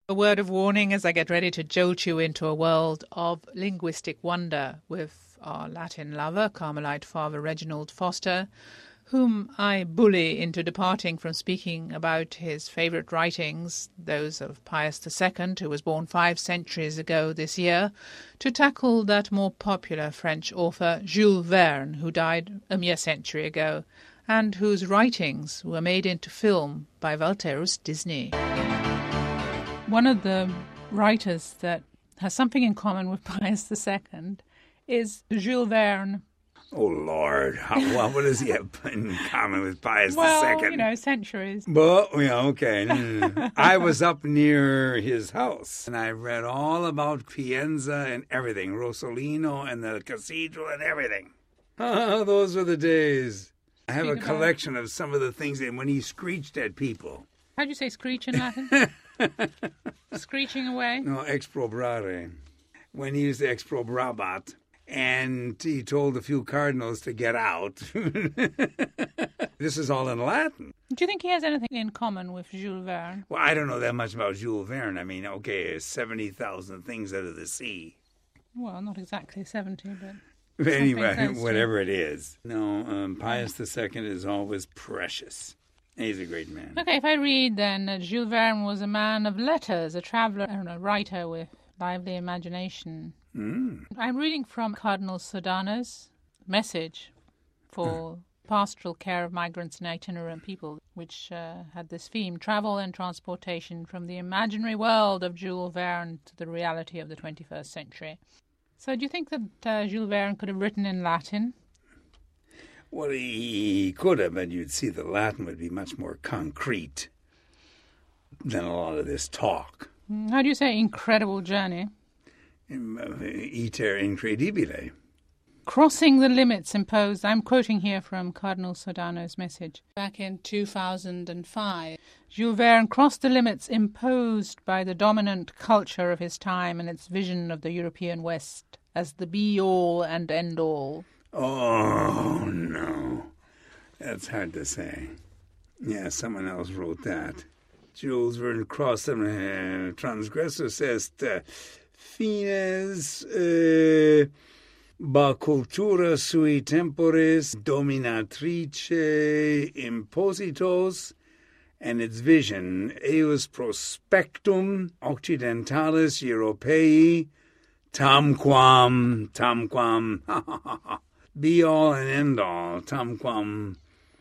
A word of warning as I get ready to jolt you into a world of linguistic wonder with our Latin lover, Carmelite Father Reginald Foster, whom I bully into departing from speaking about his favourite writings, those of Pius II, who was born 5 centuries ago this year, to tackle that more popular French author Jules Verne, who died a mere century ago, and whose writings were made into film by Walterus Disney. One of the writers that has something in common with Pius II is Jules Verne. Oh, Lord. What does he have in common with Pius II? Well, centuries. But, okay. I was up near his house, and I read all about Pienza and everything, Rosolino and the cathedral and everything. Those were the days. I have a collection of some of the things and when he screeched at people. How'd you say screech in Latin? Screeching away? No, exprobrare. When he used to exprobrabat, and he told a few cardinals to get out. This is all in Latin. Do you think he has anything in common with Jules Verne? Well, I don't know that much about Jules Verne. I mean, 70,000 things out of the sea. Well, not exactly 70, but... Anyway, whatever it is. No, Pius II is always precious. He's a great man. Okay, if I read then that Jules Verne was a man of letters, a traveller and a writer with lively imagination. I'm reading from Cardinal Sodano's message for pastoral care of migrants and itinerant people, which had this theme, travel and transportation from the imaginary world of Jules Verne to the reality of the 21st century. So do you think that Jules Verne could have written in Latin? Well, he could have, but you'd see the Latin would be much more concrete than a lot of this talk. How do you say incredible journey? Iter incredibile. Crossing the limits imposed, I'm quoting here from Cardinal Sodano's message. Back in 2005, Jules Verne crossed the limits imposed by the dominant culture of his time and its vision of the European West as the be-all and end-all. Oh, no. That's hard to say. Yeah, someone else wrote that. Jules Verne crossed them. Transgressor est fines ba cultura sui temporis dominatrice impositos, and its vision eius prospectum occidentalis Europei tamquam be all and end all, tamquam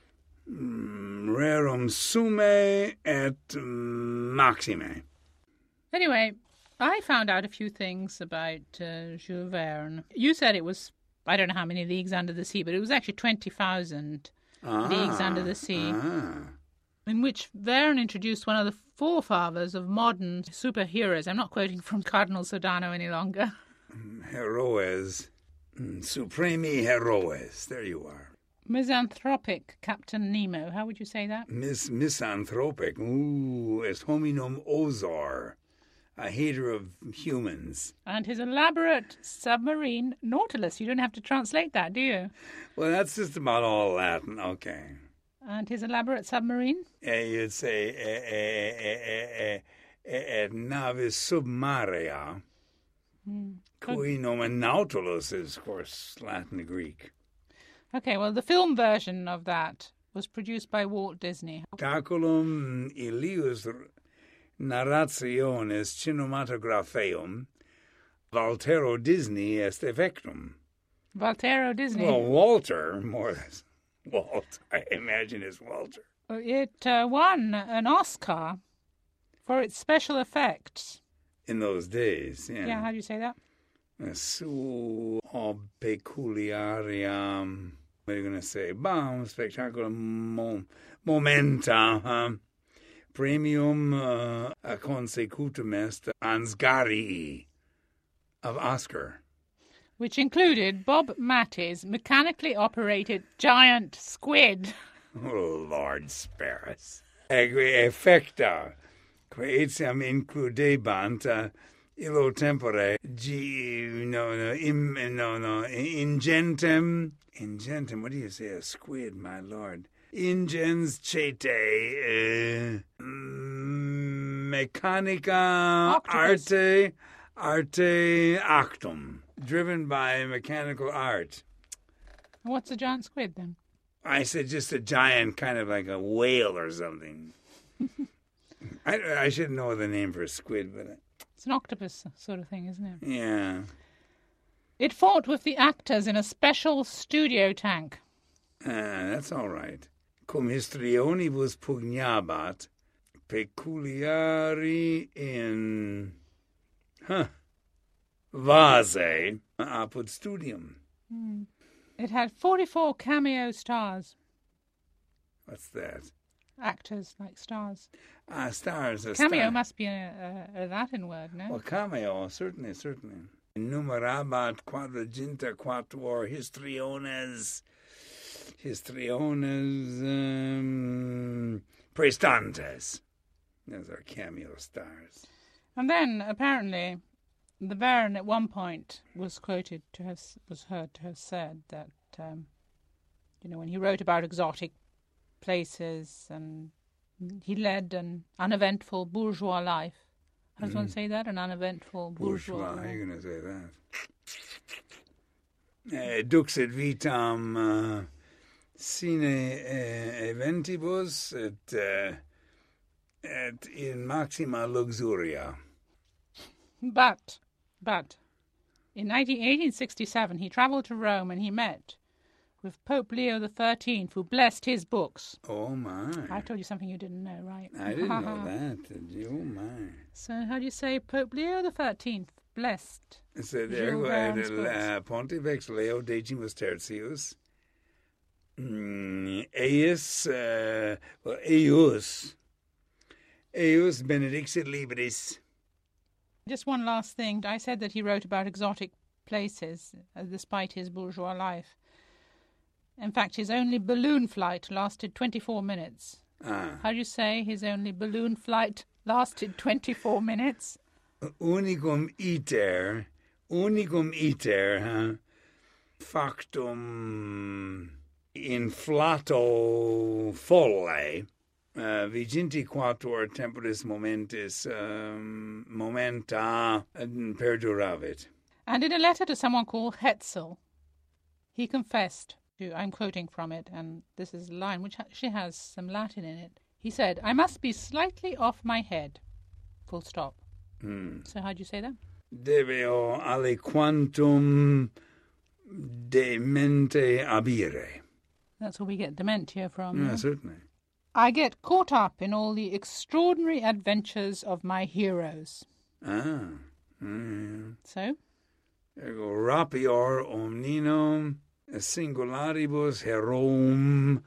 rerum summe et maxime. Anyway, I found out a few things about Jules Verne. You said it was, I don't know how many leagues under the sea, but it was actually 20,000 leagues under the sea, in which Verne introduced one of the forefathers of modern superheroes. I'm not quoting from Cardinal Sodano any longer. Heroes. Supremi heroes. There you are. Misanthropic Captain Nemo. How would you say that? Misanthropic. Ooh, est hominum osor. A hater of humans. And his elaborate submarine Nautilus. You don't have to translate that, do you? Well, that's just about all Latin. Okay. And his elaborate submarine? You'd say navis submaria. Cui nomen Nautilus is, of course, Latin Greek. Okay, well, the film version of that was produced by Walt Disney. Taculum ilius narrationes cinematographeum Waltero Disney est effectum. Waltero Disney? Well, Walter, more or less. Walt, I imagine is Walter. It won an Oscar for its special effects. In those days, yeah. Yeah, how do you say that? Su peculiariam, what are you going to say? Bam, spectaculum momenta, premium a consecutum est ansgarii of Oscar. Which included Bob Matty's mechanically operated giant squid. Oh, Lord spare us. Effecta, que etiam includebant illo tempore, ingentem, what do you say, a squid, my lord? Ingens cete, mechanica Octopus. arte actum, driven by mechanical art. What's a giant squid then? I said just a giant, kind of like a whale or something. I should know the name for a squid, but It's an octopus sort of thing, isn't it? yeah. It fought with the actors in a special studio tank. That's all right. Cum histrionibus pugnabat, peculiari in vase apud studium. It had 44 cameo stars. What's that? Actors, like stars. Stars. Cameo Star. must be a Latin word, no? Well, cameo, certainly. Numerabat quadraginta quatuor histriones prestantes. Those are cameo stars. And then, apparently, the Baron at one point was heard to have said that, when he wrote about exotic places and he led an uneventful bourgeois life. How does one say that? An uneventful bourgeois How life. are you going to say that? Duxit vitam sine eventibus et in maxima luxuria. But, in 1867 he travelled to Rome and he met with Pope Leo XIII, who blessed his books. Oh, my. I told you something you didn't know, right? I didn't know that, did you? Oh, my. So how do you say Pope Leo XIII blessed? So there Jules go Verne's Pontifex Leo Decimus Tertius. Eius benedixit libris. Just one last thing. I said that he wrote about exotic places, despite his bourgeois life. In fact, his only balloon flight lasted 24 minutes. How do you say his only balloon flight lasted 24 minutes? Unicum iter, factum inflato folle, viginti quatuor temporis momenta perduravit. And in a letter to someone called Hetzel, he confessed to, I'm quoting from it, and this is a line which actually has some Latin in it. He said, I must be slightly off my head. Full stop. So how do you say that? Deveo aliquantum demente abire. That's where we get dementia from. Yeah, certainly. I get caught up in all the extraordinary adventures of my heroes. So? Ergo rapior omninum singularibus heroum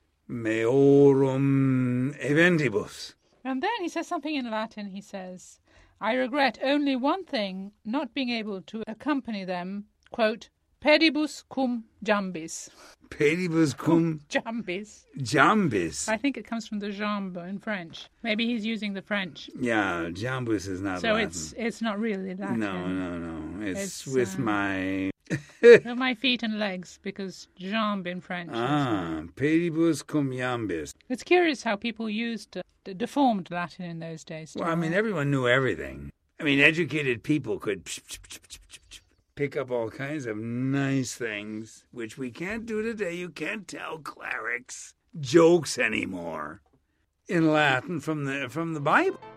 meorum eventibus. And then he says something in Latin. He says, I regret only one thing, not being able to accompany them, quote, pedibus cum jambis. Pedibus cum Jambis. jambis. I think it comes from the jambe in French. Maybe he's using the French. Yeah, jambus is not So Latin. it's not really Latin. No. It's It's, with my... My feet and legs, because jambe in French. Pedibus cum jambis. It's curious how people used deformed Latin in those days. Well, I mean, everyone knew everything. I mean, educated people could pick up all kinds of nice things, which we can't do today. You can't tell clerics jokes anymore in Latin from the Bible.